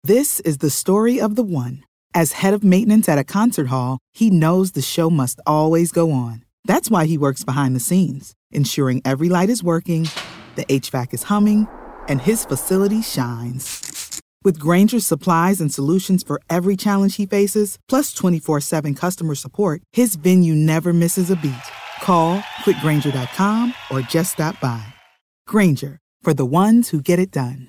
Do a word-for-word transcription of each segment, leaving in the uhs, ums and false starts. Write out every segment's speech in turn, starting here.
This is the story of the one. As head of maintenance at a concert hall, he knows the show must always go on. That's why he works behind the scenes, ensuring every light is working, the H V A C is humming, and his facility shines. With Grainger's supplies and solutions for every challenge he faces, plus twenty-four seven customer support, his venue never misses a beat. Call quick grainger dot com or just stop by. Grainger, for the ones who get it done.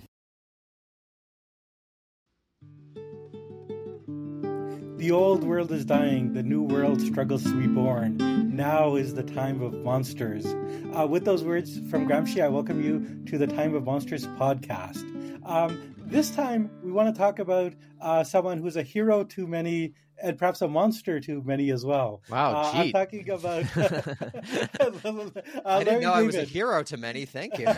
The old world is dying. The new world struggles to be born. Now is the time of monsters. Uh, with those words from Gramsci, I welcome you to the Time of Monsters podcast. Um, this time, we want to talk about uh, someone who's a hero to many and perhaps a monster to many as well. Wow, uh, I'm talking about uh, I didn't Larry know I was David. a hero to many. Thank you.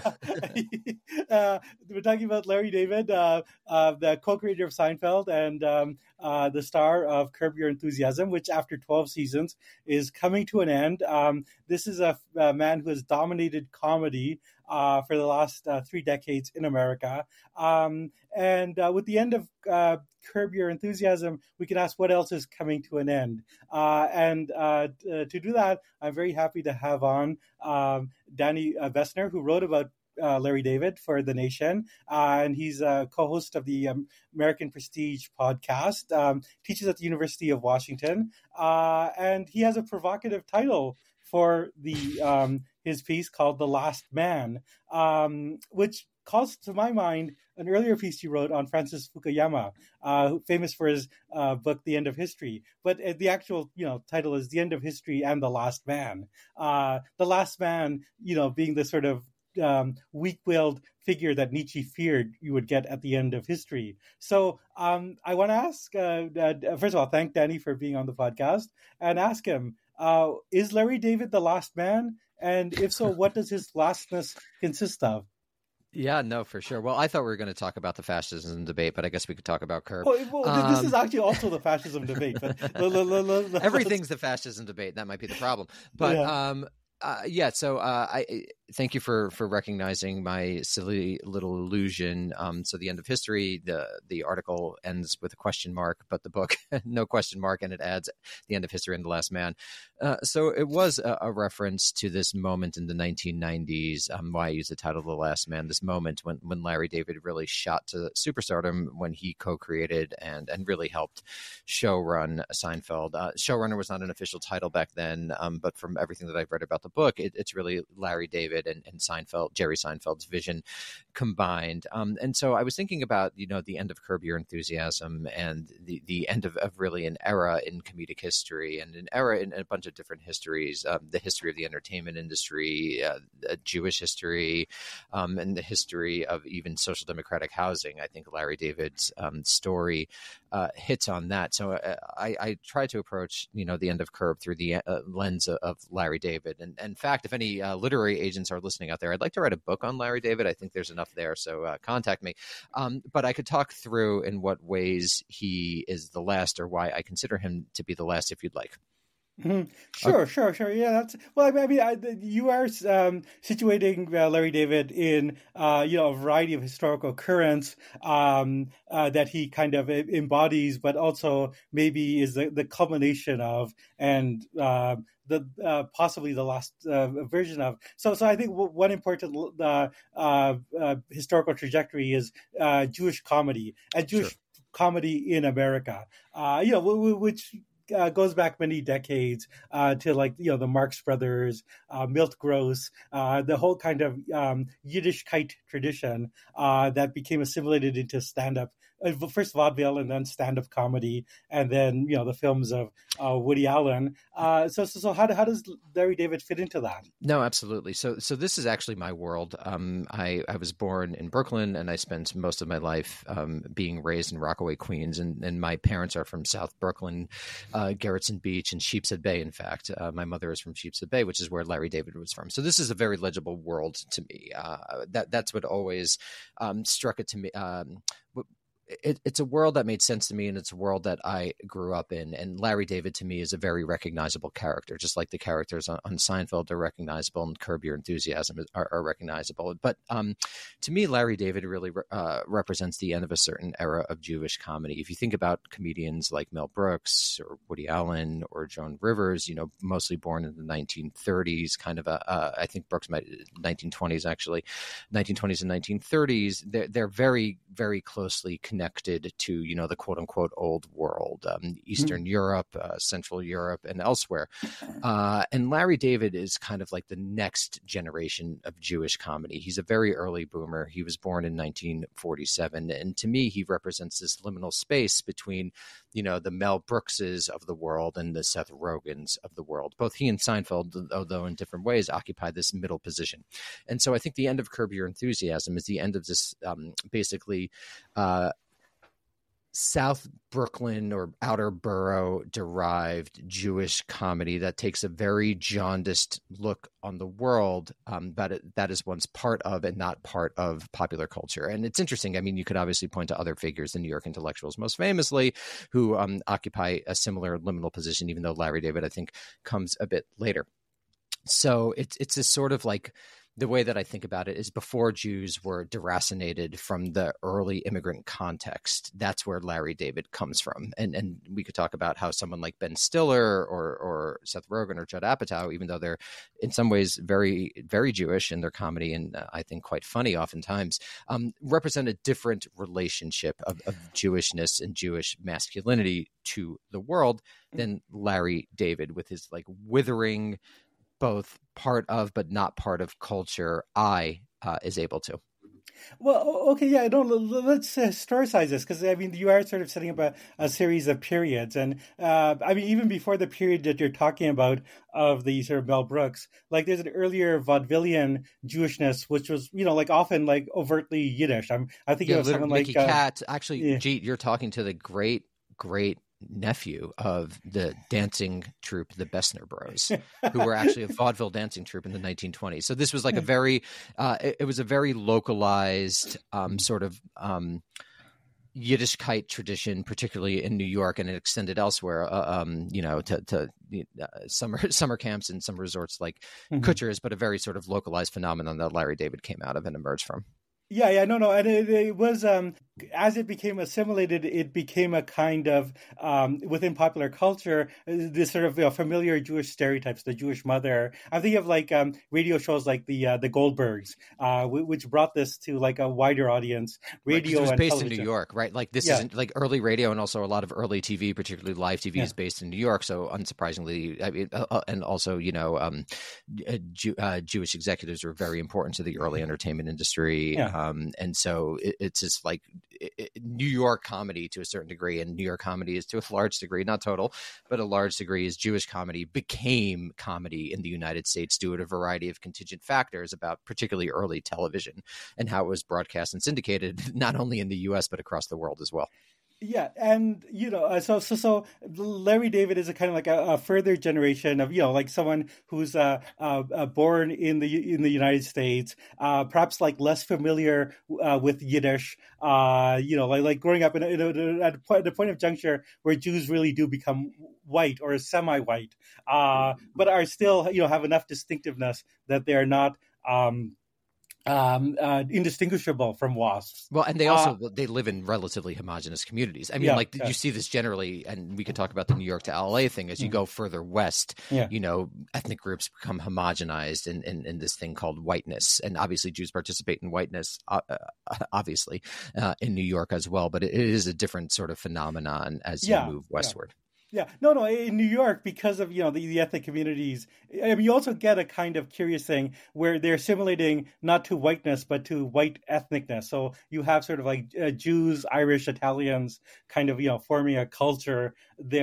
uh, we're talking about Larry David, uh, uh, the co-creator of Seinfeld and um, uh, the star of Curb Your Enthusiasm, which after twelve seasons is coming to an end. Um, this is a, a man who has dominated comedy uh, for the last uh, three decades in America. Um, and uh, with the end of uh, Curb Your Enthusiasm, we can ask what else is coming to an end. Uh, and uh, t- uh, to do that, I'm very happy to have on um, Danny uh, Vesner, who wrote about uh, Larry David for The Nation. Uh, and he's a co-host of the um, American Prestige podcast, um, teaches at the University of Washington. Uh, and he has a provocative title for the um, his piece called The Last Man, um, which calls to my mind an earlier piece he wrote on Francis Fukuyama, uh, famous for his uh, book, The End of History. But uh, the actual, you know, title is The End of History and the Last Man. Uh, the Last Man, you know, being the sort of um, weak-willed figure that Nietzsche feared you would get at the end of history. So um, I want to ask, uh, uh, first of all, thank Danny for being on the podcast and ask him, uh, is Larry David the last man? And if so, what does his lastness consist of? Yeah, no, for sure. Well, I thought we were going to talk about the fascism debate, but I guess we could talk about Curb. Well, well um, this is actually also the fascism debate. But everything's the fascism debate. That might be the problem. But yeah, um, uh, yeah so uh, I thank you for for recognizing my silly little illusion. Um, so the end of history, the the article ends with a question mark, but the book no question mark, and it adds the end of history and the last man. Uh, so it was a, a reference to this moment in the nineteen nineties. Um, why I use the title "The Last Man." This moment when when Larry David really shot to superstardom when he co-created and and really helped showrun Seinfeld. Uh, showrunner was not an official title back then, um, but from everything that I've read about the book, it, it's really Larry David and, and Seinfeld, Jerry Seinfeld's vision combined. Um, and so I was thinking about, you know, the end of Curb Your Enthusiasm and the, the end of, of really an era in comedic history and an era in a bunch of different histories, um, the history of the entertainment industry, uh, Jewish history, um, and the history of even social democratic housing. I think Larry David's um, story uh, hits on that. So I, I try to approach, you know, the end of Curb through the uh, lens of, of Larry David. And, and in fact, if any uh, literary agents are listening out there, I'd like to write a book on Larry David. I think there's enough there, so uh, contact me. Um, but I could talk through in what ways he is the last, or why I consider him to be the last, if you'd like. Mm-hmm. Sure, okay. sure, sure. Yeah, that's well. I mean, I, you are um, situating uh, Larry David in uh, you know a variety of historical currents um, uh, that he kind of embodies, but also maybe is the, the culmination of and uh, the uh, possibly the last uh, version of. So, so I think one important uh, uh, uh, historical trajectory is uh, Jewish comedy and Jewish sure. comedy in America. Uh, you know, which. Uh, goes back many decades uh, to like, you know, the Marx Brothers, uh, Milt Gross, uh, the whole kind of um, Yiddishkeit tradition uh, that became assimilated into stand-up, uh, first vaudeville and then stand-up comedy, and then, you know, the films of uh, Woody Allen. Uh, so, so, so how, how does Larry David fit into that? No, absolutely. So, so this is actually my world. Um, I, I was born in Brooklyn, and I spent most of my life um, being raised in Rockaway, Queens, and, and my parents are from South Brooklyn. Uh, Gerritsen Beach and Sheepshead Bay. In fact, uh, my mother is from Sheepshead Bay, which is where Larry David was from. So this is a very legible world to me. Uh, that that's what always um, struck it to me. Um, it, it's a world that made sense to me, and it's a world that I grew up in. And Larry David to me is a very recognizable character, just like the characters on, on Seinfeld are recognizable and Curb Your Enthusiasm are, are recognizable. But um, to me, Larry David really uh, represents the end of a certain era of Jewish comedy. If you think about comedians like Mel Brooks or Woody Allen or Joan Rivers, you know, mostly born in the nineteen thirties, kind of a, uh, I think Brooks might nineteen twenties actually, nineteen twenties and nineteen thirties. They're they're very very closely connected to, you know, the quote unquote old world, um, Eastern mm-hmm. Europe, uh, Central Europe, and elsewhere. Uh, and Larry David is kind of like the next generation of Jewish comedy. He's a very early boomer. He was born in nineteen forty-seven, and to me, he represents this liminal space between, you know, the Mel Brookses of the world and the Seth Rogans of the world. Both he and Seinfeld, although in different ways, occupy this middle position. And so I think the end of Curb Your Enthusiasm is the end of this um, basically uh, South Brooklyn or outer borough derived Jewish comedy that takes a very jaundiced look on the world, um, but it, that is one's part of and not part of popular culture. And it's interesting. I mean, you could obviously point to other figures, the New York intellectuals, most famously, who um, occupy a similar liminal position, even though Larry David, I think, comes a bit later. So it's it's this sort of like, the way that I think about it is before Jews were deracinated from the early immigrant context. That's where Larry David comes from. And and we could talk about how someone like Ben Stiller or or Seth Rogen or Judd Apatow, even though they're in some ways very, very Jewish in their comedy and uh, I think quite funny oftentimes, um, represent a different relationship of, of Jewishness and Jewish masculinity to the world than Larry David with his like withering, both part of but not part of culture, I uh, is able to. Well, okay, yeah, no, let's historicize this, because I mean, you are sort of setting up a, a series of periods, and uh, I mean, even before the period that you're talking about of the sort of Mel Brooks, like there's an earlier vaudevillian Jewishness, which was, you know, like often like overtly Yiddish. I'm I think yeah, of someone Mickey like Cat. Uh, Actually, yeah. Jeet, you're talking to the great, great nephew of the dancing troupe, the Bessner Bros, who were actually a vaudeville dancing troupe in the nineteen twenties. So this was like a very, uh, it, it was a very localized um, sort of um, Yiddishkeit tradition, particularly in New York, and it extended elsewhere, uh, um, you know, to, to uh, summer summer camps and some resorts like mm-hmm. Kutcher's, but a very sort of localized phenomenon that Larry David came out of and emerged from. Yeah, yeah, no, no, and it, it was um, as it became assimilated, it became a kind of um, within popular culture, this sort of you know, familiar Jewish stereotypes. The Jewish mother. I'm thinking of like um, radio shows like the uh, the Goldbergs, uh, which brought this to like a wider audience. Radio right, it was and based television. in New York, right? Like this yeah. isn't like early radio, and also a lot of early T V, particularly live T V, yeah. is based in New York. So unsurprisingly, I mean, uh, and also you know, um, Jew, uh, Jewish executives were very important to the early entertainment industry. Yeah. Um, And so it, it's just like it, it, New York comedy to a certain degree, and New York comedy is to a large degree, not total, but a large degree is Jewish comedy became comedy in the United States due to a variety of contingent factors about particularly early television and how it was broadcast and syndicated, not only in the U S, but across the world as well. Yeah, and you know, uh, so so so Larry David is a kind of like a, a further generation of you know, like someone who's uh, uh, uh born in the in the United States, uh, perhaps like less familiar uh, with Yiddish, uh, you know, like like growing up in, a, in a, at a point, at a point of juncture where Jews really do become white or semi-white, uh, but are still you know have enough distinctiveness that they are not. Um, Um, uh, indistinguishable from WASPs. Well, and they also uh, they live in relatively homogenous communities. I mean, yeah, like yeah. you see this generally, and we could talk about the New York to L A thing. As you mm. go further west, yeah. you know, ethnic groups become homogenized in, in, in this thing called whiteness, and obviously Jews participate in whiteness, uh, obviously uh, in New York as well. But it is a different sort of phenomenon as you yeah, move westward. Yeah. Yeah, no, no. In New York, because of you know the, the ethnic communities, I mean, you also get a kind of curious thing where they're assimilating not to whiteness but to white ethnicness. So you have sort of like uh, Jews, Irish, Italians, kind of you know forming a culture there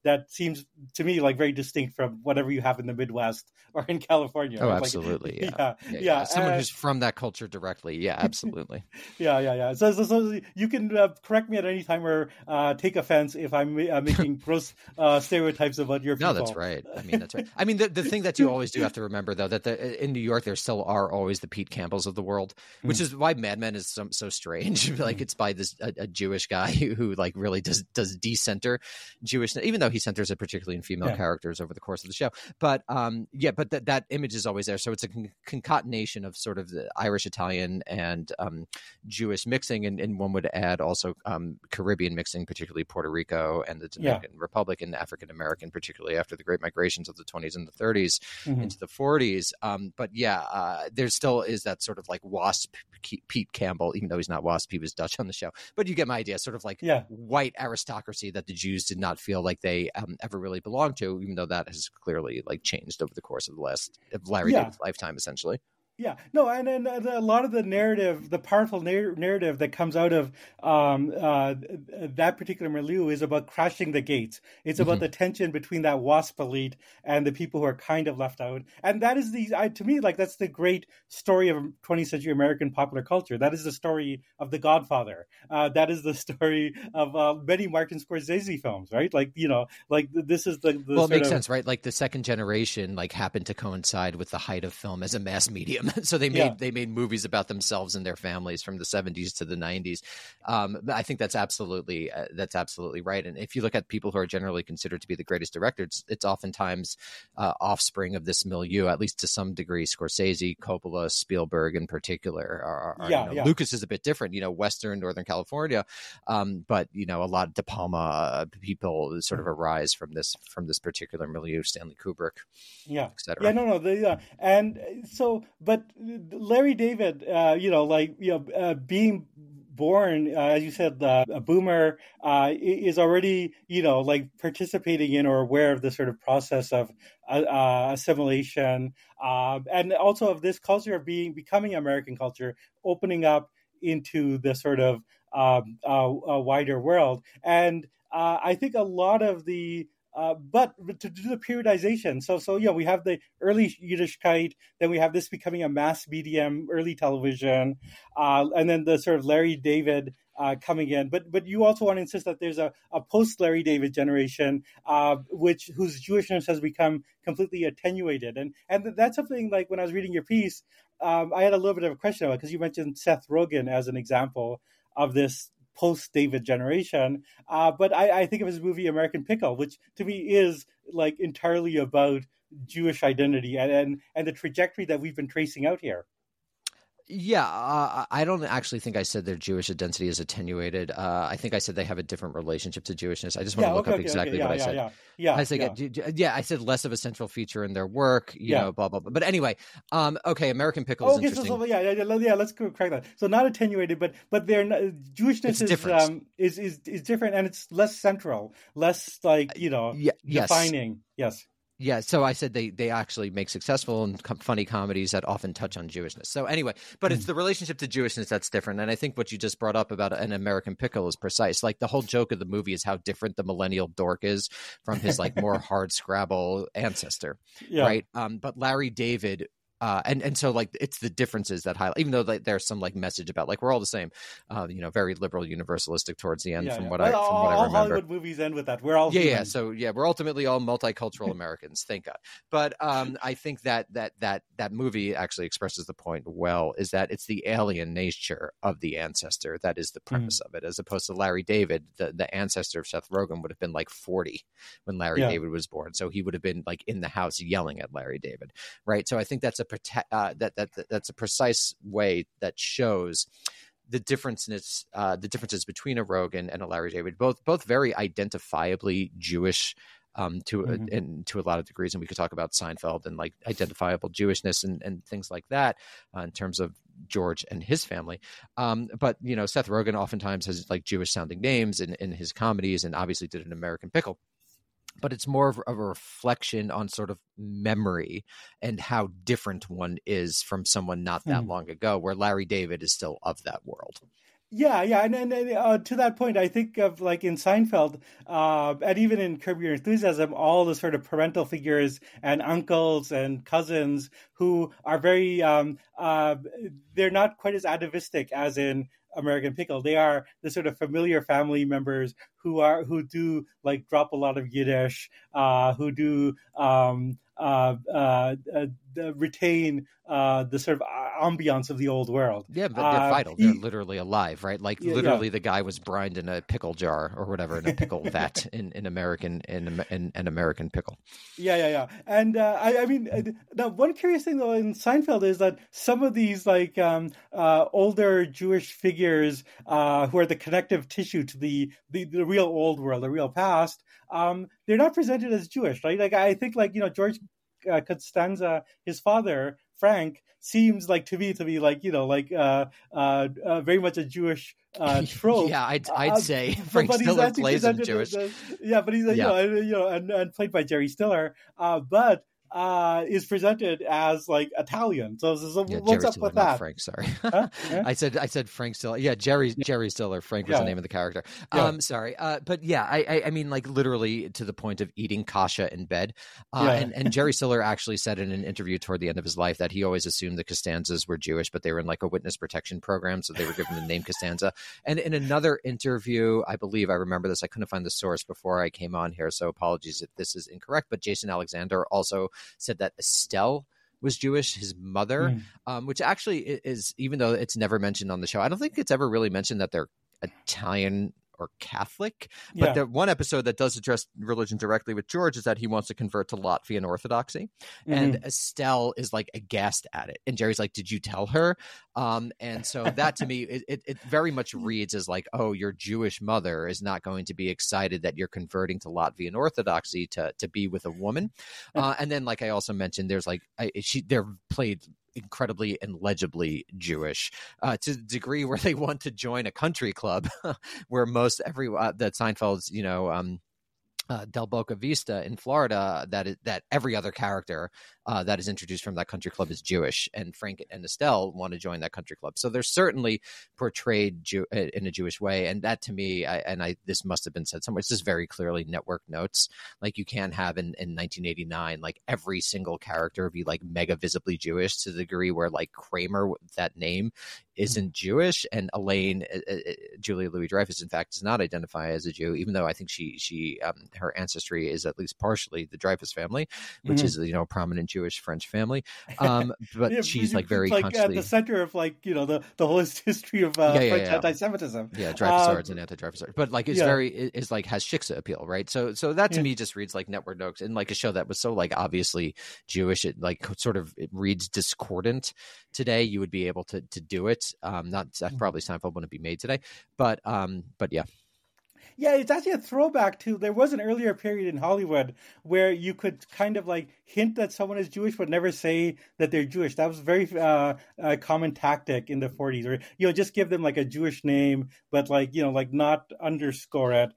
that seems to me like very distinct from whatever you have in the Midwest or in California. Oh, right? absolutely. Like, yeah. yeah, yeah, yeah. yeah. Someone uh, who's from that culture directly. Yeah, absolutely. yeah, yeah, yeah. So, so, so you can uh, correct me at any time or uh, take offense if I'm uh, making gross uh, stereotypes about your people. No, that's right. I mean, that's right. I mean, the, the thing that you always do have to remember, though, that the, in New York, there still are always the Pete Campbells of the world, which mm. is why Mad Men is so, so strange. Like, it's by this a, a Jewish guy who, who, like, really does does decenter Jewish, even though he centers it particularly in female yeah. characters over the course of the show. But um, yeah, but that that image is always there. So it's a con- concatenation of sort of the Irish, Italian, and um, Jewish mixing, and, and one would add also um, Caribbean mixing, particularly Puerto Rico and the Dominican yeah. Republic, and African American, particularly after the Great Migrations of the twenties and the thirties mm-hmm. into the forties. Um, but yeah, uh, there still is that sort of like WASP Pete Campbell, even though he's not WASP, he was Dutch on the show. But you get my idea, sort of like yeah. white aristocracy that the Jews did not feel like they um, ever really belonged to, even though that has clearly like changed over the course of the last of Larry yeah. David's lifetime, essentially. Yeah, no, and, and a lot of the narrative, the powerful narr- narrative that comes out of um, uh, that particular milieu is about crashing the gates. It's about mm-hmm. the tension between that WASP elite and the people who are kind of left out. And that is the, I, to me, like that's the great story of twentieth century American popular culture. That is the story of The Godfather. Uh, that is the story of uh, many Martin Scorsese films, right? Like, you know, like this is the, the well, it makes of... sense, right? Like the second generation, like happened to coincide with the height of film as a mass medium. So they made yeah. they made movies about themselves and their families from the seventies to the nineties. Um, I think that's absolutely uh, that's absolutely right. And if you look at people who are generally considered to be the greatest directors, it's, it's oftentimes uh, offspring of this milieu, at least to some degree. Scorsese, Coppola, Spielberg, in particular. Are, are, yeah, you know, yeah. Lucas is a bit different. You know, Western Northern California, um, but you know, a lot of De Palma uh, people sort of arise from this from this particular milieu. Stanley Kubrick, yeah, et cetera. Yeah, no, no, the, uh, and so, but. Larry David, uh, you know, like, you know, uh, being born, uh, as you said, uh, a boomer, uh, is already, you know, like participating in or aware of the sort of process of uh, uh, assimilation, uh, and also of this culture of being, becoming American culture, opening up into the sort of um, uh, uh, wider world. And uh, I think a lot of the Uh, but to do the periodization, so so yeah, we have the early Yiddishkeit, then we have this becoming a mass medium, early television, uh, and then the sort of Larry David uh, coming in. But but you also want to insist that there's a, a post Larry David generation, uh, which whose Jewishness has become completely attenuated, and and that's something like when I was reading your piece, um, I had a little bit of a question about, because you mentioned Seth Rogen as an example of this post-David generation, uh, but I, I think of his movie American Pickle, which to me is like entirely about Jewish identity and, and, and the trajectory that we've been tracing out here. Yeah, uh, I don't actually think I said their Jewish identity is attenuated. Uh, I think I said they have a different relationship to Jewishness. I just want yeah, to look okay, up okay, exactly okay. Yeah, what yeah, I said. Yeah, yeah, I think, yeah. yeah, I said less of a central feature in their work, you yeah. know, blah, blah, blah. But anyway, um, okay, American Pickle is oh, okay, interesting. So, so, yeah, yeah, yeah, let's correct that. So not attenuated, but but their Jewishness it's is, um, is is is different, and it's less central, less like, you know, yeah, yes. defining. Yes. Yeah, so I said they, they actually make successful and com- funny comedies that often touch on Jewishness. So anyway, but mm. it's the relationship to Jewishness that's different. And I think what you just brought up about an American Pickle is precise. Like the whole joke of the movie is how different the millennial dork is from his like more hard scrabble ancestor, yeah. right? Um, but Larry David... Uh, and, and so like it's the differences that highlight, even though like, there's some like message about like we're all the same, uh, you know, very liberal universalistic towards the end yeah, from yeah. what well, I from all, what I remember. All Hollywood movies end with that. We're all yeah human. yeah. So yeah, we're ultimately all multicultural Americans, thank God. But um, I think that that that that movie actually expresses the point well. Is that it's the alien nature of the ancestor that is the premise mm. of it, as opposed to Larry David, the the ancestor of Seth Rogen would have been like forty when Larry yeah. David was born, so he would have been like in the house yelling at Larry David, right? So I think that's a protect uh, that. That, that that's a precise way that shows the differences, uh, the differences between a Rogen and a Larry David, both both very identifiably Jewish um, to mm-hmm. uh, and to a lot of degrees, and we could talk about Seinfeld and like identifiable Jewishness and, and things like that uh, in terms of George and his family. Um, but you know, Seth Rogen oftentimes has like Jewish sounding names in, in his comedies, and obviously did an American Pickle. But it's more of a reflection on sort of memory and how different one is from someone not that mm. long ago, where Larry David is still of that world. Yeah, yeah, and, and uh, to that point, I think of like in Seinfeld, uh, and even in Curb Your Enthusiasm, all the sort of parental figures and uncles and cousins who are very, um, uh, they're not quite as atavistic as in American Pickle. They are the sort of familiar family members who are who do like drop a lot of Yiddish, uh, who do um, uh, uh, uh, retain uh, the sort of ambiance of the old world. Yeah, but they're uh, vital. They're he, literally alive, right? Like yeah, literally, yeah. the guy was brined in a pickle jar or whatever, in a pickle vat in, in American in, in an American Pickle. Yeah, yeah, yeah. And uh, I, I mean, now one curious thing though in Seinfeld is that some of these like um, uh, older Jewish figures uh, who are the connective tissue to the, the the real old world, the real past, um, they're not presented as Jewish, right? Like I think, like you know, George uh, Costanza, his father Frank, seems like to me to be like you know like uh, uh, uh, very much a Jewish uh, trope. Yeah, I'd I'd uh, say Frank but Stiller plays him Jewish. The, the, yeah, but he's yeah. you know you know and, and played by Jerry Stiller, uh, but. Uh, is presented as like Italian. So, so yeah, what's Jerry up Stiller, with that? Frank, sorry. Huh? Yeah? I said I said Frank Stiller. Yeah, Jerry Jerry Stiller. Frank was yeah. the name of the character. Yeah. Um, sorry. Uh, but yeah, I, I I mean like literally to the point of eating kasha in bed. Uh, Yeah. and, and Jerry Stiller actually said in an interview toward the end of his life that he always assumed the Costanzas were Jewish, but they were in like a witness protection program, so they were given the name Costanza. And in another interview, I believe I remember this. I couldn't find the source before I came on here, so apologies if this is incorrect. But Jason Alexander also said that Estelle was Jewish, his mother, mm. um, which actually is, even though it's never mentioned on the show, I don't think it's ever really mentioned that they're Italian or Catholic. But yeah. the one episode that does address religion directly with George is that he wants to convert to Latvian Orthodoxy. Mm-hmm. And Estelle is like aghast at it. And Jerry's like, did you tell her? Um, and so that to me, it, it, it very much reads as like, oh, your Jewish mother is not going to be excited that you're converting to Latvian Orthodoxy to, to be with a woman. Uh, and then, like I also mentioned, there's like, I, she, they're played incredibly and legibly Jewish uh, to the degree where they want to join a country club where most every uh, that Seinfeld's, you know, um, uh, Del Boca Vista in Florida, that is, that every other character uh, that is introduced from that country club is Jewish, and Frank and Estelle want to join that country club. So they're certainly portrayed Jew- in a Jewish way, and that to me, I, and I this must have been said somewhere. It's just very clearly network notes. Like you can have in, in nineteen eighty-nine, like every single character be like mega visibly Jewish to the degree where like Kramer, that name, isn't Jewish, and Elaine, uh, uh, Julia Louis-Dreyfus, in fact, does not identify as a Jew, even though I think she she um, her ancestry is at least partially the Dreyfus family, which mm-hmm. is you know a prominent Jewish French family. Um, but yeah, she's like very like consciously at the center of like you know the, the whole history of uh, yeah, yeah, French yeah. anti-Semitism. Yeah, Dreyfusards um, and anti-Dreyfusards, but like it's yeah. very is like has shiksa appeal, right? So so that to yeah. me just reads like network notes, and like a show that was so like obviously Jewish, it like sort of it reads discordant. Today you would be able to to do it. Um, not probably Seinfeld wouldn't be made today, but um, but yeah. Yeah, it's actually a throwback to, there was an earlier period in Hollywood where you could kind of like hint that someone is Jewish but never say that they're Jewish. That was a very uh, uh, common tactic in the forties, or, you know, just give them like a Jewish name, but like, you know, like not underscore it.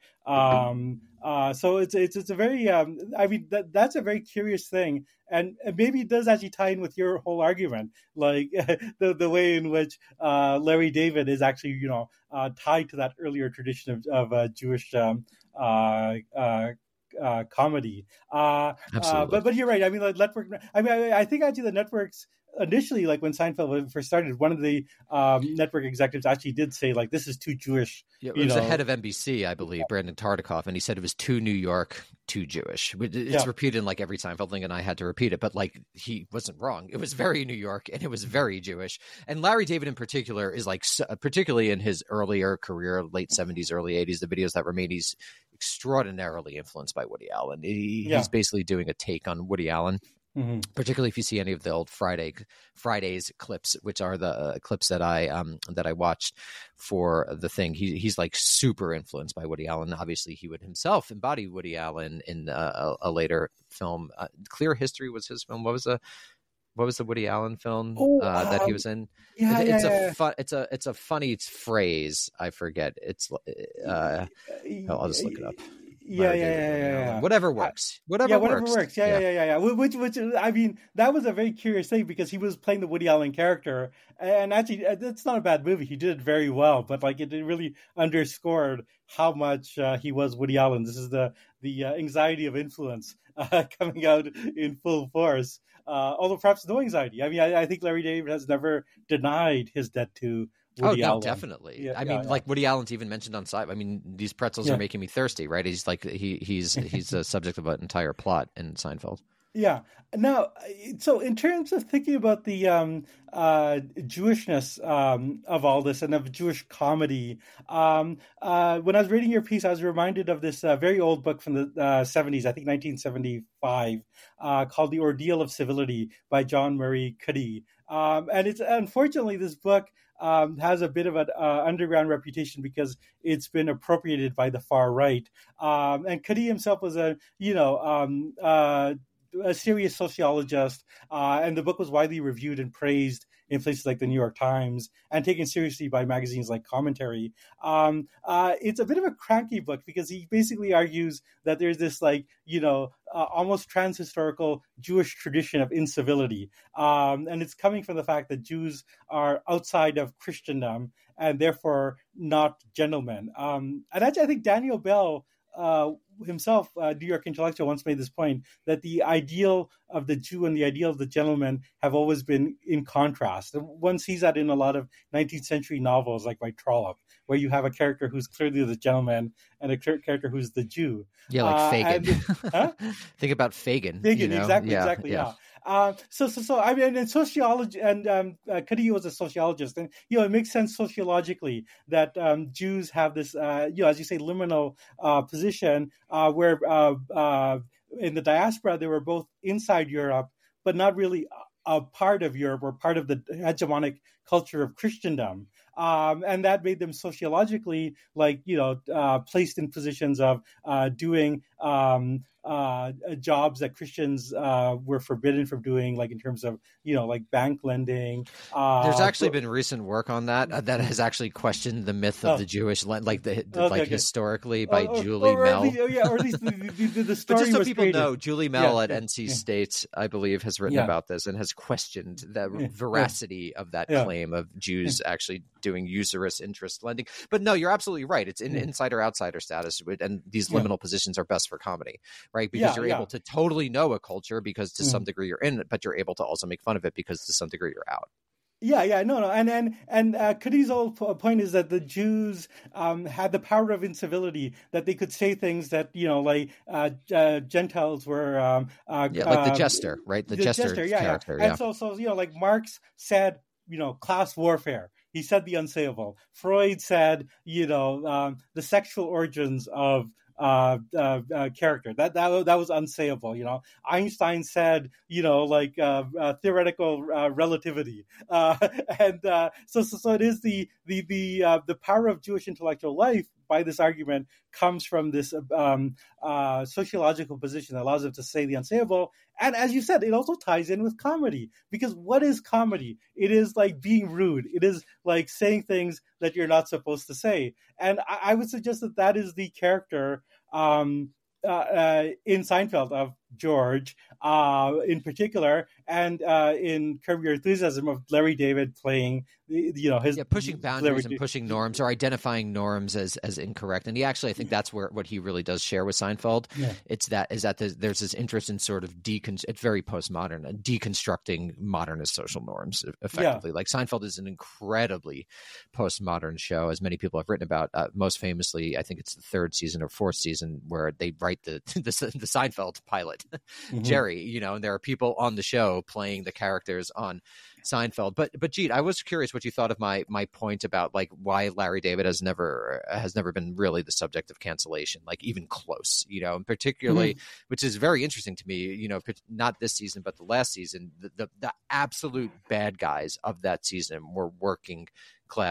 Um, uh, so it's, it's, it's a very, um, I mean, that, that's a very curious thing. And maybe it does actually tie in with your whole argument, like the the way in which uh, Larry David is actually, you know, uh, tied to that earlier tradition of, of uh, Jewish um, uh, uh, uh, comedy. Uh, Absolutely. Uh, but but you're right. I mean, like network. I mean, I, I think actually the networks initially, like when Seinfeld first started, one of the um, network executives actually did say, like, this is too Jewish. Yeah, it was know. the head of N B C, I believe, Brandon Tartikoff, and he said it was too New York, too Jewish. It's yeah. repeated in like every Seinfeld thing, and I had to repeat it, but like he wasn't wrong. It was very New York, and it was very Jewish. And Larry David in particular is like, particularly in his earlier career, late seventies, early eighties, the videos that remain, he's extraordinarily influenced by Woody Allen. He, yeah. He's basically doing a take on Woody Allen. Mm-hmm. Particularly if you see any of the old Friday Fridays clips, which are the uh, clips that I um that I watched for the thing. He he's like super influenced by Woody Allen. Obviously, he would himself embody Woody Allen in uh, a, a later film. Uh, Clear History was his film. What was the what was the Woody Allen film oh, uh, that he um, was in? Yeah, it, yeah, it's yeah. a fun. It's a it's a funny phrase. I forget. It's uh, I'll just look it up. Yeah, yeah, yeah, yeah, yeah. Whatever works. Whatever, yeah, whatever works. works. Yeah, yeah, yeah, yeah, yeah. Which, which, I mean, that was a very curious thing because he was playing the Woody Allen character, and actually, it's not a bad movie. He did it very well, but like it really underscored how much uh, he was Woody Allen. This is the the uh, anxiety of influence uh, coming out in full force. Uh, although perhaps no anxiety. I mean, I, I think Larry David has never denied his debt to Woody oh no, Allen. definitely. Yeah, I yeah, mean, yeah. like Woody Allen's even mentioned on site. I mean, these pretzels Yeah. are making me thirsty, right? He's like he he's he's the subject of an entire plot in Seinfeld. Yeah. Now, so in terms of thinking about the um, uh, Jewishness um, of all this and of Jewish comedy, um, uh, when I was reading your piece, I was reminded of this uh, very old book from the uh, seventies, I think nineteen seventy-five, uh, called The Ordeal of Civility by John Murray Cuddy. Um, and it's unfortunately this book um, has a bit of an uh, underground reputation because it's been appropriated by the far right. Um, and Cuddy himself was a, you know, um, uh, a serious sociologist, uh, and the book was widely reviewed and praised in places like the New York Times and taken seriously by magazines like Commentary. Um, uh, it's a bit of a cranky book because he basically argues that there's this like, you know, uh, almost trans-historical Jewish tradition of incivility. Um, and it's coming from the fact that Jews are outside of Christendom and therefore not gentlemen. Um, and actually, I think Daniel Bell uh, himself, uh, New York intellectual, once made this point that the ideal of the Jew and the ideal of the gentleman have always been in contrast. And one sees that in a lot of nineteenth century novels, like by Trollope, where you have a character who's clearly the gentleman and a character who's the Jew. Yeah, like uh, Fagin. And, huh? Think about Fagin. Fagin, you know? exactly, yeah, exactly, yeah. yeah. Uh, so, so, so, I mean, in sociology, and um, uh, Cuddy was a sociologist, and you know, it makes sense sociologically that um, Jews have this, uh, you know, as you say, liminal uh, position uh, where uh, uh, in the diaspora they were both inside Europe, but not really a part of Europe or part of the hegemonic culture of Christendom. Um, and that made them sociologically, like, you know, uh, placed in positions of uh, doing um, uh, jobs that Christians uh, were forbidden from doing, like in terms of, you know, like bank lending. Uh, There's actually been recent work on that uh, that has actually questioned the myth of Oh. the Jewish, le- like the, the Okay, like okay. historically by or, or, Julie or Mell. At least, yeah, or at least the, the, the, the story But just so was people created. know, Julie Mell Yeah, at yeah, N C yeah. State, I believe, has written Yeah. about this and has questioned the Yeah, veracity of that yeah. claim of Jews actually doing usurious interest lending. But no, you're absolutely right. It's in Yeah. insider outsider status, and these Yeah. liminal positions are best for comedy, right? Because Yeah, you're yeah. able to totally know a culture because to Mm. some degree you're in it, but you're able to also make fun of it because to some degree you're out. Yeah, yeah, no, no, and and and uh, Cuddy's whole po- point is that the Jews um, had the power of incivility, that they could say things that, you know, like uh, uh, Gentiles were, um, uh, Yeah, like the uh, jester, right? The, jester, yeah, character. yeah. Yeah. And so, so you know, like Marx said, you know, class warfare. He said the unsayable. Freud said, you know, um, the sexual origins of uh, uh, uh, character. That that that was unsayable. You know, Einstein said, you know, like uh, uh, theoretical uh, relativity, uh, and uh, so, so so it is the the the uh, the power of Jewish intellectual life. By this argument comes from this um, uh, sociological position that allows them to say the unsayable. And as you said, it also ties in with comedy, because what is comedy? It is like being rude. It is like saying things that you're not supposed to say. And I, I would suggest that that is the character um, uh, uh, in Seinfeld of George uh, in particular, and uh, in Curb Your Enthusiasm of Larry David playing, you know, his yeah, pushing boundaries Larry, and pushing norms, or identifying norms as as incorrect. And he actually, I think that's where what he really does share with Seinfeld. Yeah. It's that is that there's, there's this interest in sort of decon. It's very postmodern, uh, deconstructing modernist social norms effectively. Yeah. Like Seinfeld is an incredibly postmodern show, as many people have written about. Uh, most famously, I think it's the third season or fourth season where they write the the, the Seinfeld pilot, mm-hmm. Jerry. You know, and there are people on the show playing the characters on Seinfeld. But but Jeet, I was curious what you thought of my my point about like why Larry David has never has never been really the subject of cancellation, like even close, you know, and particularly, mm-hmm. which is very interesting to me, you know, not this season, but the last season, the, the, the absolute bad guys of that season were working class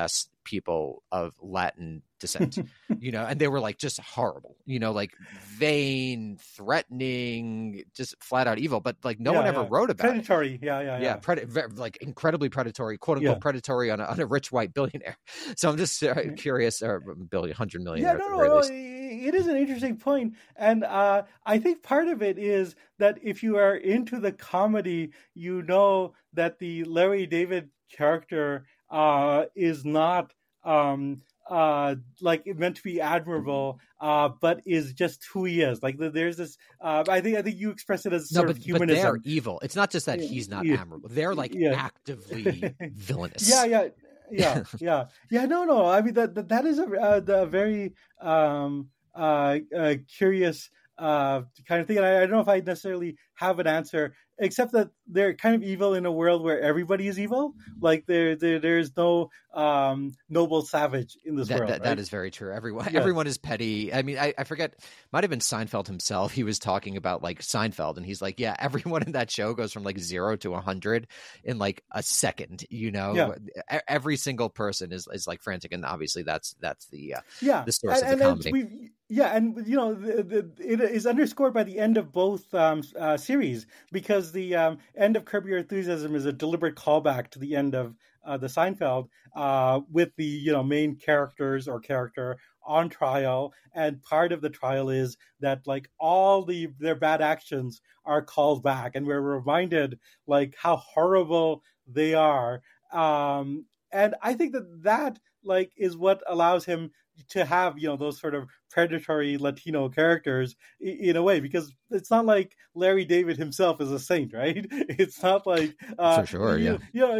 people of Latin descent, you know, and they were like just horrible, you know, like vain, threatening, just flat out evil. But like no yeah, one ever yeah. wrote about predatory. it. Yeah, yeah, Yeah, yeah. pred- like incredibly predatory, quote unquote, Yeah. predatory on a, on a rich white billionaire. So I'm just uh, curious, or billion, hundred million. Yeah, no, no, no. It is an interesting point, and uh, I think part of it is that if you are into the comedy, you know that the Larry David character uh, is not um, uh, like meant to be admirable, uh, but is just who he is. Like there's this. Uh, I think I think you express it as no, sort but, of humanism. but they're evil. It's not just that he's not Yeah. admirable. They're like Yeah. actively villainous. Yeah, yeah, yeah, yeah, yeah. No, no. I mean that that, that is a, uh, the very um, uh, uh, curious uh, kind of thing. And I, I don't know if I necessarily have an answer, except that they're kind of evil in a world where everybody is evil. Like there, there there's no um, noble savage in this that, world. That, right? that is very true. Everyone, Yeah. everyone is petty. I mean, I, I forget. Might have been Seinfeld himself. He was talking about like Seinfeld, and he's like, "Yeah, everyone in that show goes from like zero to a hundred in like a second." You know, Yeah. E- every single person is is like frantic, and obviously that's that's the uh, yeah the source and, of the and comedy. we, yeah and you know the, the, it is underscored by the end of both um, uh, series, because the um, end of Curb Your Enthusiasm is a deliberate callback to the end of uh, the Seinfeld, uh, with the you know main characters or character on trial, and part of the trial is that like all the their bad actions are called back, and we're reminded like how horrible they are. Um, and I think that that like is what allows him to have you know those sort of predatory Latino characters in, in a way, because it's not like Larry David himself is a saint, right? It's not like uh, For sure, you, yeah. You know,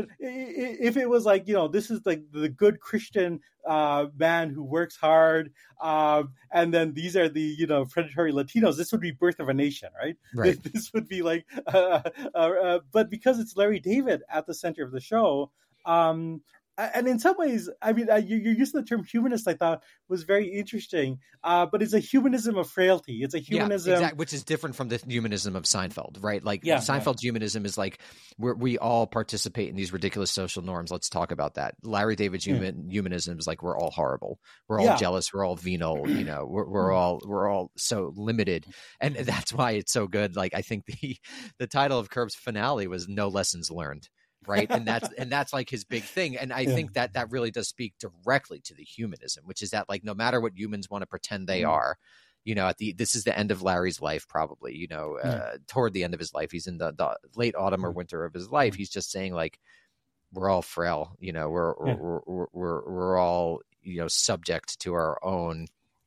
if it was like you know this is like the good Christian uh, man who works hard, um, and then these are the you know predatory Latinos, this would be Birth of a Nation, right? Right. This, this would be like, uh, uh, uh, but because it's Larry David at the center of the show. Um, And in some ways, I mean, your use of the term humanist, I thought, was very interesting. Uh, but it's a humanism of frailty. It's a humanism, yeah, exactly, which is different from the humanism of Seinfeld, right? Like yeah, Seinfeld's yeah. humanism is like we're, we all participate in these ridiculous social norms. Let's talk about that. Larry David's human, yeah. humanism is like we're all horrible, we're all yeah. jealous, we're all venal. You know, we're, we're all we're all so limited, and that's why it's so good. Like I think the the title of Curb's finale was "No Lessons Learned." Right. And that's and that's like his big thing. And I yeah. think that that really does speak directly to the humanism, which is that like no matter what humans want to pretend they mm. are, you know, at the this is the end of Larry's life, probably, you know, uh, yeah. toward the end of his life. He's in the, the late autumn or winter of his life. He's just saying like we're all frail, you know, we're yeah. we're, we're we're we're all, you know, subject to our own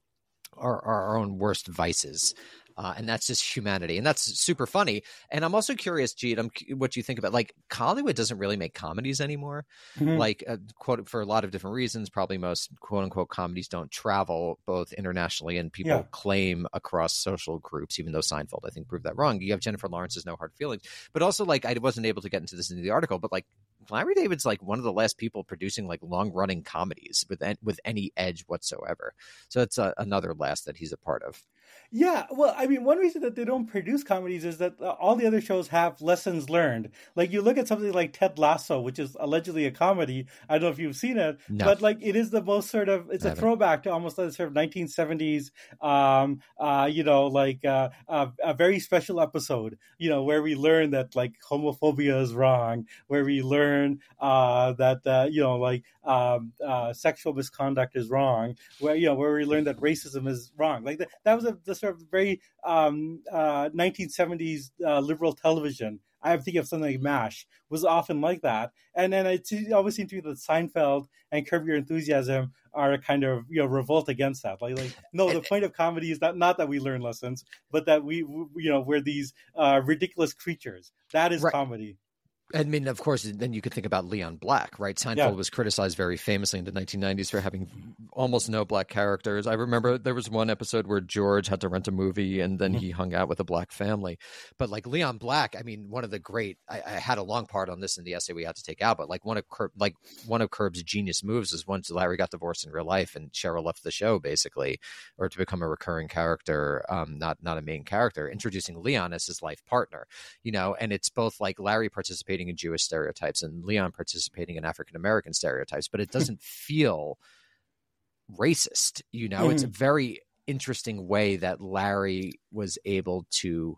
our, our own worst vices. Uh, and that's just humanity. And that's super funny. And I'm also curious, Jeet, I'm, what you think about, like, Hollywood doesn't really make comedies anymore. Mm-hmm. Like, uh, quote, for a lot of different reasons, probably most quote unquote comedies don't travel both internationally and people yeah. claim across social groups, even though Seinfeld, I think, proved that wrong. You have Jennifer Lawrence's No Hard Feelings. But also, like, I wasn't able to get into this in the article, but like, Larry David's like one of the last people producing like long running comedies with, with any edge whatsoever. So it's uh, another last that he's a part of. Yeah, well, I mean, one reason that they don't produce comedies is that uh, all the other shows have lessons learned. Like, you look at something like Ted Lasso, which is allegedly a comedy. I don't know if you've seen it, no. but like, it is the most sort of, it's a throwback to almost a sort of nineteen seventies, um, uh, you know, like uh, uh, a very special episode, you know, where we learn that like homophobia is wrong, where we learn uh, that, uh, you know, like um, uh, sexual misconduct is wrong, where, you know, where we learn that racism is wrong. Like, that, that was a, the sort of very um, uh, nineteen seventies uh, liberal television. I'm thinking of something like MASH was often like that. And then it always seemed to me that Seinfeld and Curb Your Enthusiasm are a kind of, you know, revolt against that. Like, like no, the point of comedy is not, not that we learn lessons, but that we, you know, we're these uh, ridiculous creatures. That is right. comedy. I mean, of course, then you could think about Leon Black, right? Seinfeld yeah. was criticized very famously in the nineteen nineties for having almost no black characters. I remember there was one episode where George had to rent a movie and then mm-hmm. he hung out with a black family. But like Leon Black, I mean, one of the great, I, I had a long part on this in the essay we had to take out, but like one of Curb, like one of Curb's genius moves is once Larry got divorced in real life and Cheryl left the show basically, or to become a recurring character, um, not, not a main character, introducing Leon as his life partner, you know, and it's both like Larry participating participating in Jewish stereotypes and Leon participating in African American stereotypes, but it doesn't feel racist. You know, mm-hmm. It's a very interesting way that Larry was able to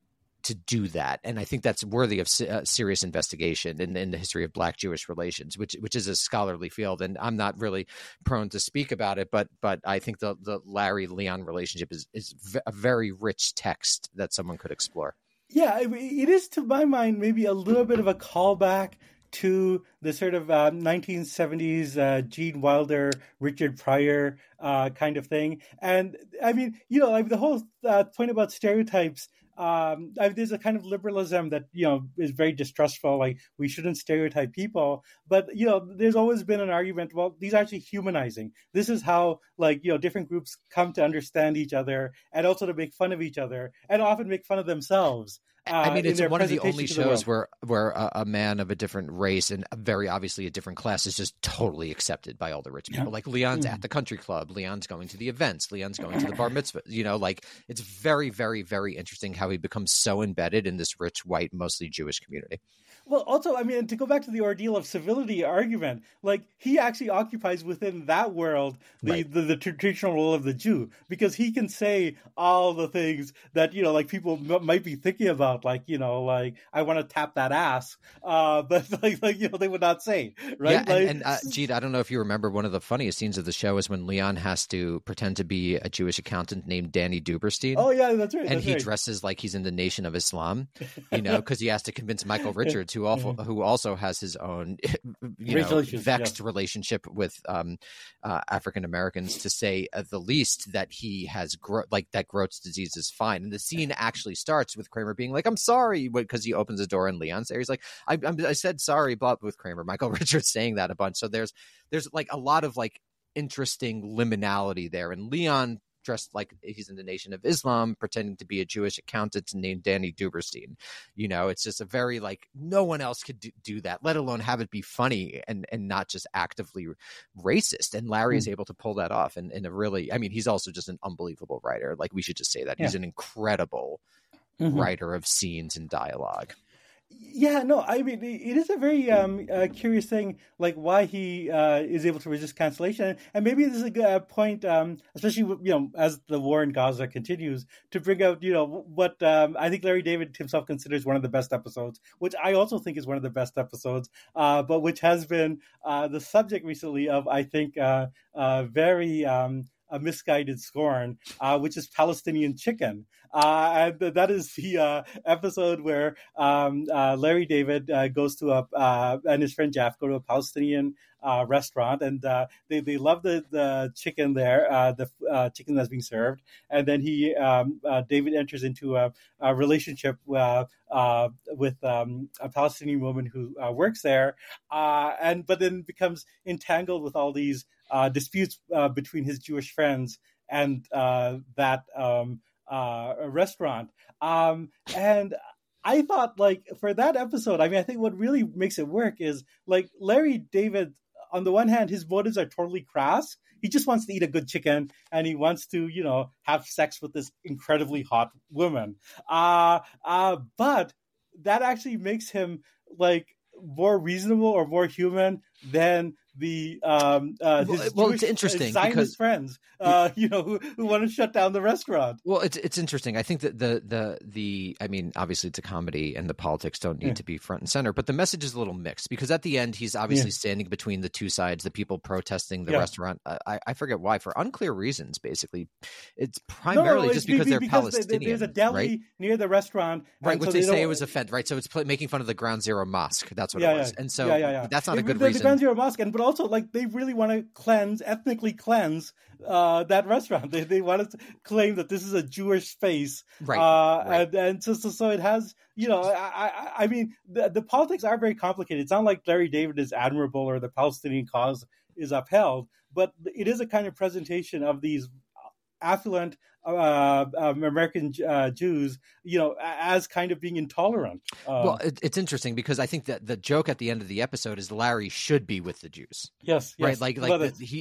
to do that, and I think that's worthy of uh, serious investigation in, in the history of Black Jewish relations, which which is a scholarly field. And I'm not really prone to speak about it, but but I think the the Larry Leon relationship is is a very rich text that someone could explore. Yeah, it is, to my mind, maybe a little bit of a callback to the sort of uh, nineteen seventies uh, Gene Wilder, Richard Pryor uh, kind of thing. And I mean, you know, like the whole uh, point about stereotypes. Um, I, there's a kind of liberalism that, you know, is very distrustful. Like, we shouldn't stereotype people. But, you know, there's always been an argument, well, these are actually humanizing. This is how, like, you know, different groups come to understand each other and also to make fun of each other and often make fun of themselves. Uh, I mean, it's one of the only shows the where where a, a man of a different race and very obviously a different class is just totally accepted by all the rich people. Yeah. Like Leon's mm-hmm. at the country club, Leon's going to the events, Leon's going to the bar mitzvah. You know, like it's very, very, very interesting how he becomes so embedded in this rich, white, mostly Jewish community. Well, also, I mean, to go back to the ordeal of civility argument, like he actually occupies within that world the, right. the, the traditional role of the Jew, because he can say all the things that, you know, like people m- might be thinking about, like, you know, like, I want to tap that ass, uh, but like, like, you know, they would not say, right? Yeah, like, and, and uh, Jeet, I don't know if you remember, one of the funniest scenes of the show is when Leon has to pretend to be a Jewish accountant named Danny Duberstein. Oh, yeah, that's right. And that's he right. dresses like he's in the Nation of Islam, you know, because he has to convince Michael Richards, who also, who also has his own, you know, vexed yeah. relationship with um, uh, African Americans, to say at the least that he has gro- like that Groat's disease is fine. And the scene actually starts with Kramer being like, "I'm sorry," because he opens the door and Leon's there. He's like, "I, I'm, I said sorry," blah, with Kramer. Michael Richards saying that a bunch. So there's there's like a lot of like interesting liminality there, and Leon dressed like he's in the Nation of Islam, pretending to be a Jewish accountant named Danny Duberstein. You know, it's just a very like no one else could do, do that, let alone have it be funny and and not just actively racist. And Larry mm. is able to pull that off. And in a really, I mean, he's also just an unbelievable writer. Like, we should just say that yeah. he's an incredible mm-hmm. writer of scenes and dialogue. Yeah, no, I mean, it is a very um, uh, curious thing, like why he uh, is able to resist cancellation. And maybe this is a good uh, point, um, especially, you know, as the war in Gaza continues, to bring out, you know, what um, I think Larry David himself considers one of the best episodes, which I also think is one of the best episodes, uh, but which has been uh, the subject recently of, I think, uh, uh, very... Um, a misguided scorn, uh, which is Palestinian Chicken. Uh, and that is the uh, episode where um, uh, Larry David uh, goes to a, uh, and his friend Jeff go to a Palestinian uh, restaurant, and uh, they, they love the, the chicken there, uh, the uh, chicken that's being served. And then he, um, uh, David enters into a, a relationship uh, uh, with um, a Palestinian woman who uh, works there, uh, and but then becomes entangled with all these Uh, disputes uh, between his Jewish friends and uh, that um, uh, restaurant. Um, and I thought, like, for that episode, I mean, I think what really makes it work is, like, Larry David, on the one hand, his motives are totally crass. He just wants to eat a good chicken, and he wants to, you know, have sex with this incredibly hot woman. Uh, uh, but that actually makes him, like, more reasonable or more human than the um uh his well, Jewish, it's interesting Zionist because friends uh you know who, who want to shut down the restaurant. Well, it's it's interesting. I think that the the the I mean, obviously it's a comedy and the politics don't need yeah. to be front and center, but the message is a little mixed, because at the end he's obviously yeah. standing between the two sides, the people protesting the yeah. restaurant. I I forget why, for unclear reasons. Basically, it's primarily no, no, just because they're because Palestinian. There's a deli right? near the restaurant, right? Which so they, they say don't... it was a fed, right? So it's pl- making fun of the Ground Zero Mosque. That's what yeah, it was, yeah. and so yeah, yeah, yeah. that's not a good the, reason. The Ground Zero Mosque, and but also like they really want to cleanse, ethnically cleanse uh, that restaurant. They they want to claim that this is a Jewish space, right? Uh, right. And and so, so so it has, you know, I I, I mean the, the politics are very complicated. It's not like Larry David is admirable or the Palestinian cause is upheld, but it is a kind of presentation of these affluent uh, um, American uh, Jews, you know, as kind of being intolerant. Uh, well, it, it's interesting because I think that the joke at the end of the episode is Larry should be with the Jews. Yes, right. Yes. Like, like the, he, like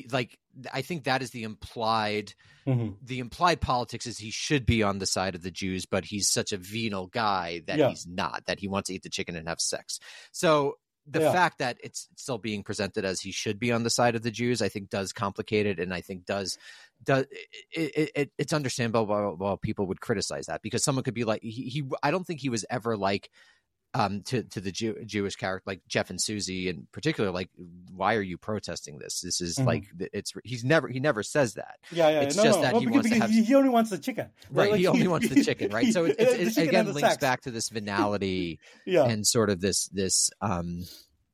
I think that is the implied mm-hmm. the implied politics is he should be on the side of the Jews, but he's such a venal guy that yeah. he's not, that he wants to eat the chicken and have sex. So the yeah. fact that it's still being presented as he should be on the side of the Jews, I think does complicate it. And I think does, does it, it, it's understandable why, why people would criticize that, because someone could be like, he, he I don't think he was ever like, um, to, to the Jew, Jewish character, like Jeff and Susie in particular, like, why are you protesting this? This is mm-hmm. like, it's, he's never, he never says that. Yeah. yeah it's no, just no. that well, he because, wants because to have, he only wants the chicken. Right. Like, he only he, wants the chicken. Right. So it, it, it again links sex. back to this venality yeah. and sort of this, this, um,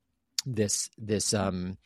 this, this, um,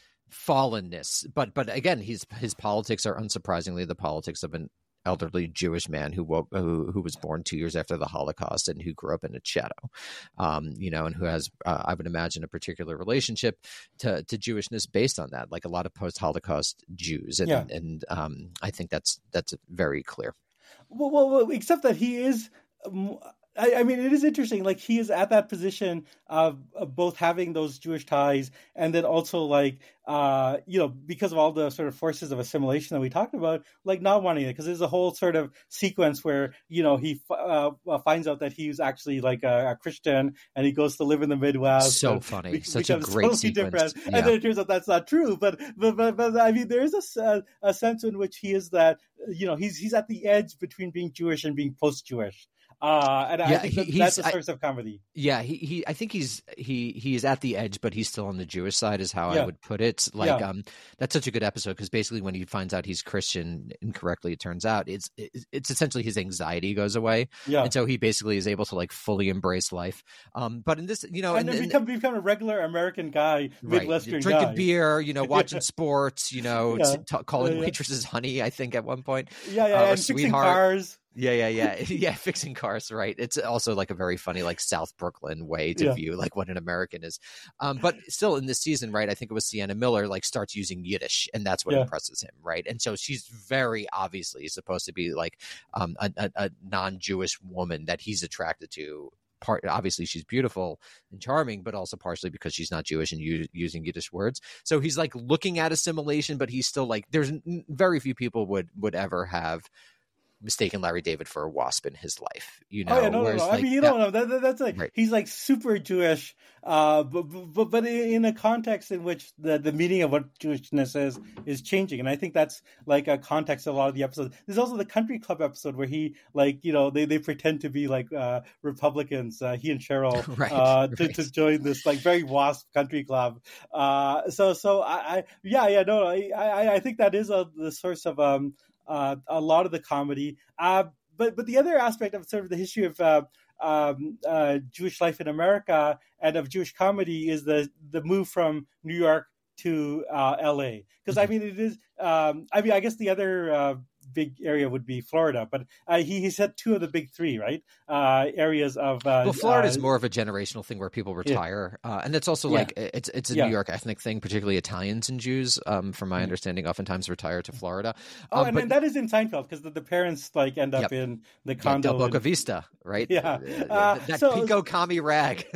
fallenness. But, but again, his, his politics are unsurprisingly the politics of an elderly Jewish man who woke, who, who was born two years after the Holocaust and who grew up in a ghetto, um, you know, and who has, uh, I would imagine, a particular relationship to, to Jewishness based on that, like a lot of post-Holocaust Jews. And, yeah. and um, I think that's, that's very clear. Well, well, well except that he is, um, I, I mean, it is interesting. Like, he is at that position of, of both having those Jewish ties and then also, like, uh, you know, because of all the sort of forces of assimilation that we talked about, like not wanting it. Because there's a whole sort of sequence where, you know, he uh, finds out that he's actually like a, a Christian and he goes to live in the Midwest. So funny. Such a great totally sequence. Yeah. And then it turns out that's not true. But, but, but, but I mean, there is a, a sense in which he is that, you know, he's, he's at the edge between being Jewish and being post-Jewish. Uh, and yeah, I think that, he, that's a source I, of comedy. Yeah, he, he I think he's he he is at the edge, but he's still on the Jewish side, is how yeah. I would put it. Like, yeah. um, that's such a good episode because basically when he finds out he's Christian incorrectly, it turns out it's it's essentially his anxiety goes away, yeah, and so he basically is able to like fully embrace life. Um, but in this, you know, and, and then become become a regular American guy, Midwestern right. drinking guy. beer, you know, watching sports, you know, yeah. t- calling yeah, yeah. waitresses honey. I think at one point, yeah, yeah, uh, and sweetheart. fixing cars. Yeah, yeah, yeah. Yeah, fixing cars, right. It's also like a very funny, like South Brooklyn way to yeah. view like what an American is. Um, but still in this season, right, I think it was Sienna Miller, like starts using Yiddish and that's what yeah. impresses him, right? And so she's very obviously supposed to be like um, a, a, a non-Jewish woman that he's attracted to. Part, obviously she's beautiful and charming, but also partially because she's not Jewish and u- using Yiddish words. So he's like looking at assimilation, but he's still like, there's very few people would, would ever have mistaken Larry David for a WASP in his life, you know. Oh, yeah, no, no, no. Like, I mean, you that, don't know. That, that, that's like right. he's like super Jewish, uh, but, but but in a context in which the, the meaning of what Jewishness is is changing, and I think that's like a context of a lot of the episodes. There's also the Country Club episode where he like you know they, they pretend to be like uh, Republicans, uh, he and Cheryl, right, uh, to, right. to join this like very WASP country club. Uh, so so I, I yeah yeah no I I, I think that is a, the source of um. Uh, a lot of the comedy, uh, but but the other aspect of sort of the history of uh, um, uh, Jewish life in America and of Jewish comedy is the the move from New York to uh, L A. Because I mean, it is. Um, I mean, I guess the other uh, big area would be Florida, but uh, he he said two of the big three, right? Uh, areas of uh, well, Florida is uh, more of a generational thing where people retire, yeah. uh, and it's also yeah. like it's it's a yeah. New York ethnic thing, particularly Italians and Jews. Um, from my mm. understanding, oftentimes retire to Florida. Oh, um, and, but, and that is in Seinfeld because the, the parents like end up yep. in the condo. Yeah, Del Boca and, Vista, right? Yeah, uh, that so, Pico commie rag.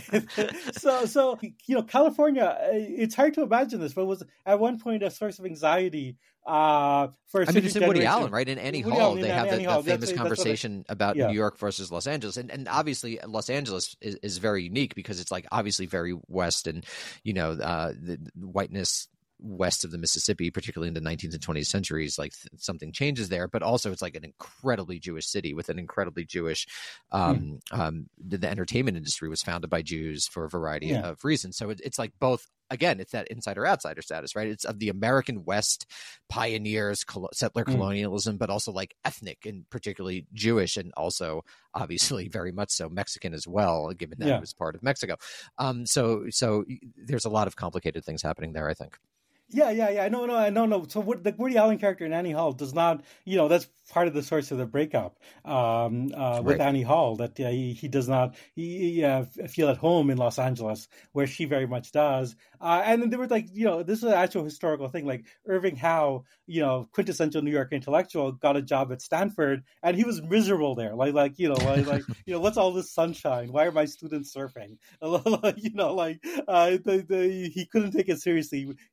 so so you know, California. It's hard to imagine this, but it was at one point a source of anxiety. Uh, for a I mean, it's in generation. Woody Allen, right? In Annie Woody Hall, Allen, they in have Annie that, Hall. that famous that's, conversation that's about yeah. New York versus Los Angeles, and and obviously Los Angeles is, is very unique because it's like obviously very West, and you know uh, the, the whiteness west of the Mississippi, particularly in the nineteenth and twentieth centuries, like th- something changes there, but also it's like an incredibly Jewish city with an incredibly Jewish, um, mm. um, the, the entertainment industry was founded by Jews for a variety yeah. of reasons. So it, it's like both, again, it's that insider outsider status, right? It's of the American West pioneers, col- settler mm. colonialism, but also like ethnic and particularly Jewish, and also obviously very much so Mexican as well, given that yeah. it was part of Mexico. Um, so, so there's a lot of complicated things happening there, I think. Yeah, yeah, yeah. No, no, no, no. So what, the Woody Allen character in Annie Hall does not, you know, that's part of the source of the breakup um, uh, with right. Annie Hall, that uh, he, he does not he, he, uh, feel at home in Los Angeles, where she very much does. Uh, and then there was like, you know, this is an actual historical thing. Like Irving Howe, you know, quintessential New York intellectual, got a job at Stanford, and he was miserable there. Like, like you know, like, like you know, what's all this sunshine? Why are my students surfing? You know, like uh, the, the, he couldn't take it seriously. He wanted.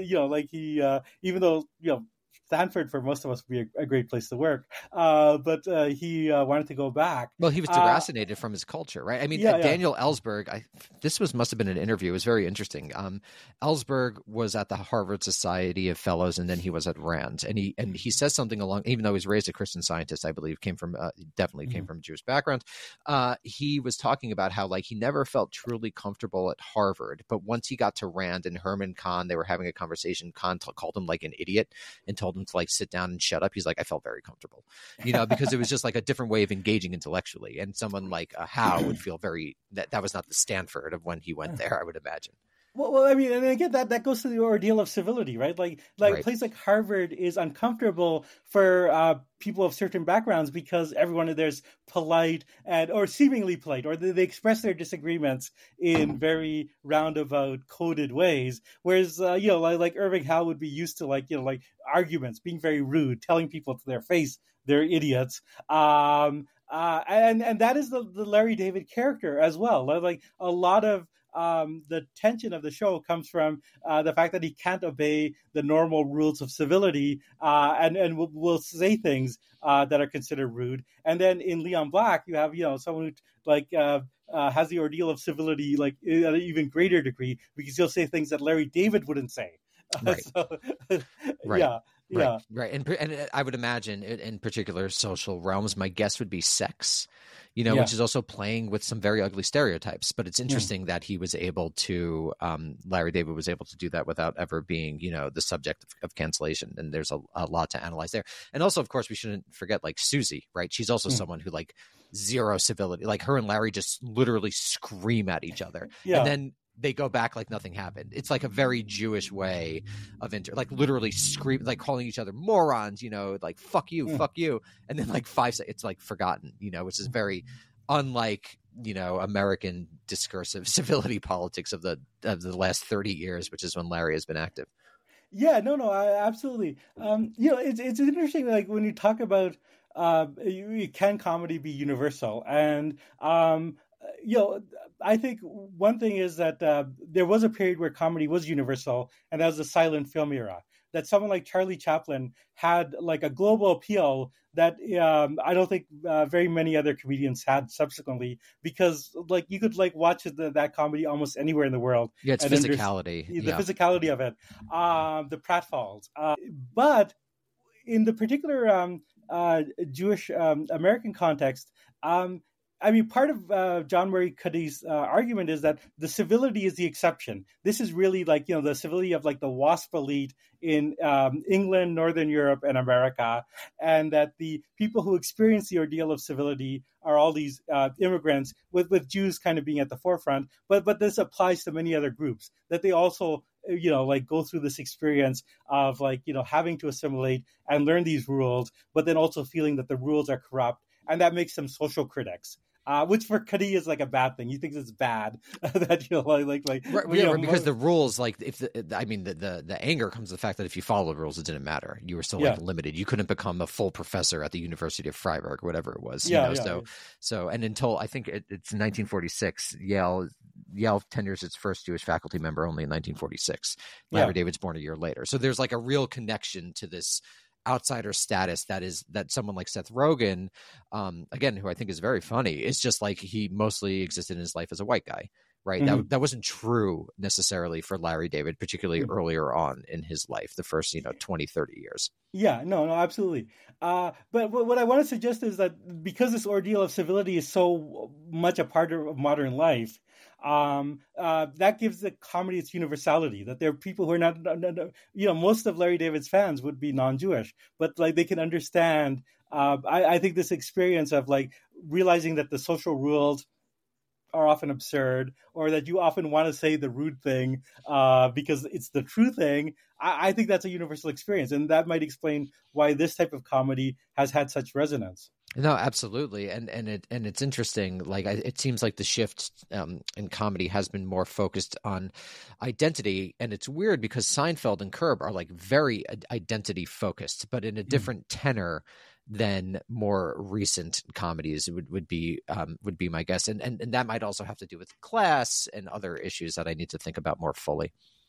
you know, like he, uh, even though, you know, Stanford for most of us would be a, a great place to work, uh, but uh, he uh, wanted to go back. Well, he was deracinated uh, from his culture, right? I mean, yeah, Daniel yeah. Ellsberg, I, this was must have been an interview. It was very interesting. Um, Ellsberg was at the Harvard Society of Fellows, and then he was at Rand, and he and he says something along. Even though he was raised a Christian Scientist, I believe, came from uh, definitely mm-hmm. came from a Jewish background. Uh, he was talking about how like he never felt truly comfortable at Harvard, but once he got to Rand and Herman Kahn, they were having a conversation. Kahn t- called him like an idiot and told him to like sit down and shut up. He's like, I felt very comfortable, you know, because it was just like a different way of engaging intellectually. And someone like uh, Howe would feel very that that was not the Stanford of when he went there, I would imagine. Well, well, I mean, and again, that, that goes to the ordeal of civility, right? Like, like right. a place like Harvard is uncomfortable for uh, people of certain backgrounds because everyone there's polite and or seemingly polite, or they, they express their disagreements in very roundabout, coded ways. Whereas, uh, you know, like, like Irving Howe would be used to like, you know, like arguments, being very rude, telling people to their face they're idiots. Um, uh, and and that is the, the Larry David character as well. Like a lot of Um, the tension of the show comes from uh, the fact that he can't obey the normal rules of civility uh, and, and will, will say things uh, that are considered rude. And then in Leon Black, you have, you know, someone who like uh, uh, has the ordeal of civility like at an even greater degree because he'll say things that Larry David wouldn't say. Right. so, right. Yeah. Right, yeah. right, and and I would imagine in particular social realms, my guess would be sex, you know, yeah. which is also playing with some very ugly stereotypes. But it's interesting mm. that he was able to, um, Larry David was able to do that without ever being, you know, the subject of, of cancellation. And there's a, a lot to analyze there. And also, of course, we shouldn't forget like Susie, right? She's also mm. someone who like zero civility, like her and Larry just literally scream at each other, yeah. and then they go back like nothing happened. It's like a very Jewish way of inter, like literally scream, like calling each other morons, you know, like fuck you, mm. fuck you. And then like five seconds, it's like forgotten, you know, which is very unlike, you know, American discursive civility politics of the, of the last thirty years, which is when Larry has been active. Yeah, no, no, I, absolutely. Um, you know, it's, it's interesting. Like when you talk about, uh, can comedy be universal? And, um, you know, I think one thing is that uh, there was a period where comedy was universal, and that was the silent film era. That someone like Charlie Chaplin had like a global appeal that um, I don't think uh, very many other comedians had subsequently, because like you could like watch the, that comedy almost anywhere in the world. Yeah, it's physicality. The yeah. physicality of it. Um, the pratfalls. Uh, but in the particular um, uh, Jewish um, American context, um, I mean, part of uh, John Murray Cuddy's uh, argument is that the civility is the exception. This is really like, you know, the civility of like the WASP elite in um, England, Northern Europe, and America, and that the people who experience the ordeal of civility are all these uh, immigrants, with, with Jews kind of being at the forefront. But but this applies to many other groups, that they also, you know, like go through this experience of like, you know, having to assimilate and learn these rules, but then also feeling that the rules are corrupt, and that makes them social critics. Uh, which for Cuddy is like a bad thing. He thinks it's bad that you know, like like like right, you yeah, know, because the rules, like if the, I mean the, the the anger comes to the fact that if you follow the rules, it didn't matter. You were still like yeah. limited. You couldn't become a full professor at the University of Freiburg, whatever it was. Yeah, you know? yeah, so yeah. so and until I think it, it's nineteen forty-six, Yale Yale tenures its first Jewish faculty member only in nineteen forty-six. Larry yeah. David's born a year later, so there's like a real connection to this outsider status that is that someone like Seth Rogen, um, again, who I think is very funny, is just like he mostly existed in his life as a white guy, right? Mm-hmm. That that wasn't true necessarily for Larry David, particularly mm-hmm. earlier on in his life, the first, you know, twenty, thirty years. Yeah, no, no, absolutely. Uh, but, but what I want to suggest is that because this ordeal of civility is so much a part of modern life, um, uh, that gives the comedy its universality, that there are people who are not, not, not, you know, most of Larry David's fans would be non-Jewish, but like they can understand. Uh, I, I think this experience of like realizing that the social rules are often absurd, or that you often want to say the rude thing uh, because it's the true thing. I, I think that's a universal experience, and that might explain why this type of comedy has had such resonance. No, absolutely, and and it and it's interesting. Like I, it seems like the shift um, in comedy has been more focused on identity, and it's weird because Seinfeld and Curb are like very identity focused, but in a different mm. tenor than more recent comedies would would be um, would be my guess, and, and and that might also have to do with class and other issues that I need to think about more fully.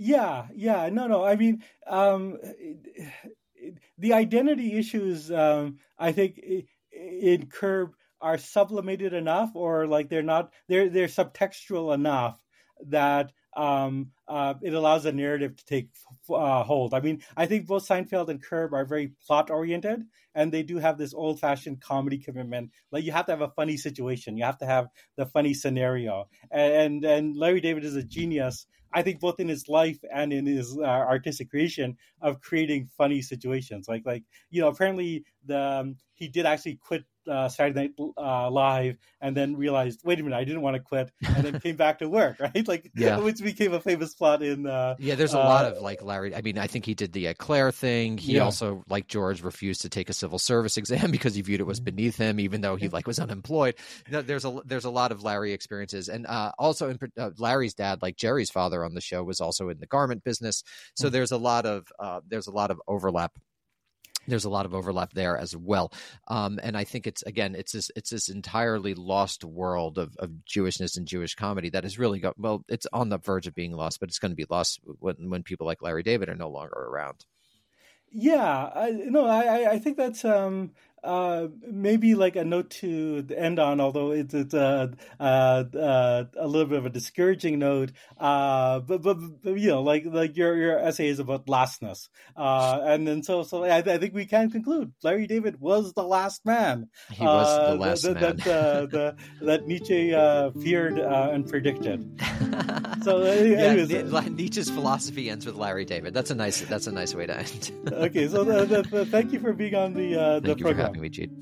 Yeah, yeah, no, no. I mean, um, the identity issues, um, I think, in Curb are sublimated enough, or like they're not, they're they're subtextual enough that um, uh, it allows the narrative to take uh, hold. I mean, I think both Seinfeld and Curb are very plot oriented, and they do have this old fashioned comedy commitment. Like you have to have a funny situation, you have to have the funny scenario, and and, and Larry David is a genius, I think, both in his life and in his uh, artistic creation of creating funny situations. Like, like you know, apparently the um, he did actually quit uh, Saturday Night uh, Live, and then realized, wait a minute, I didn't want to quit, and then came back to work, right? Like, yeah. Which became a famous plot in. Uh, yeah, there's a uh, lot of like Larry. I mean, I think he did the uh, Claire thing. He yeah. also, like George, refused to take a civil service exam because he viewed it was beneath him, even though he like was unemployed. There's a there's a lot of Larry experiences, and uh, also in uh, Larry's dad, like Jerry's father on the show, was also in the garment business. So mm-hmm. there's a lot of uh, there's a lot of overlap. There's a lot of overlap there as well. Um, and I think it's, again, it's this, it's this entirely lost world of, of Jewishness and Jewish comedy that has really got, well, it's on the verge of being lost, but it's going to be lost when, when people like Larry David are no longer around. Yeah, I, no, I, I think that's um, uh, maybe like a note to end on, although it's, it's uh, uh, uh, a little bit of a discouraging note. Uh, but, but, but you know, like like your your essay is about lastness, uh, and then so so I, I think we can conclude Larry David was the last man. He was uh, the last that, man that, uh, the, that Nietzsche uh, feared uh, and predicted. So, anyways, yeah, Nietzsche's philosophy ends with Larry David. That's a nice. That's a nice way to end. Okay, so the, the, the, thank you for being on the uh, the thank you program. for having me, Jude.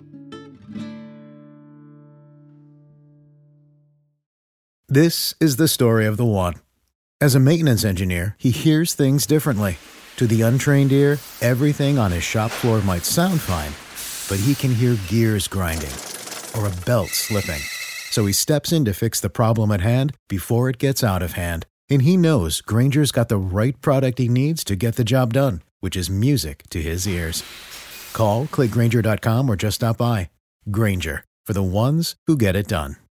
This is the story of the one. As a maintenance engineer, he hears things differently. To the untrained ear, everything on his shop floor might sound fine, but he can hear gears grinding or a belt slipping. So he steps in to fix the problem at hand before it gets out of hand. And he knows Grainger's got the right product he needs to get the job done, which is music to his ears. Call, click Grainger dot com, or just stop by. Grainger, for the ones who get it done.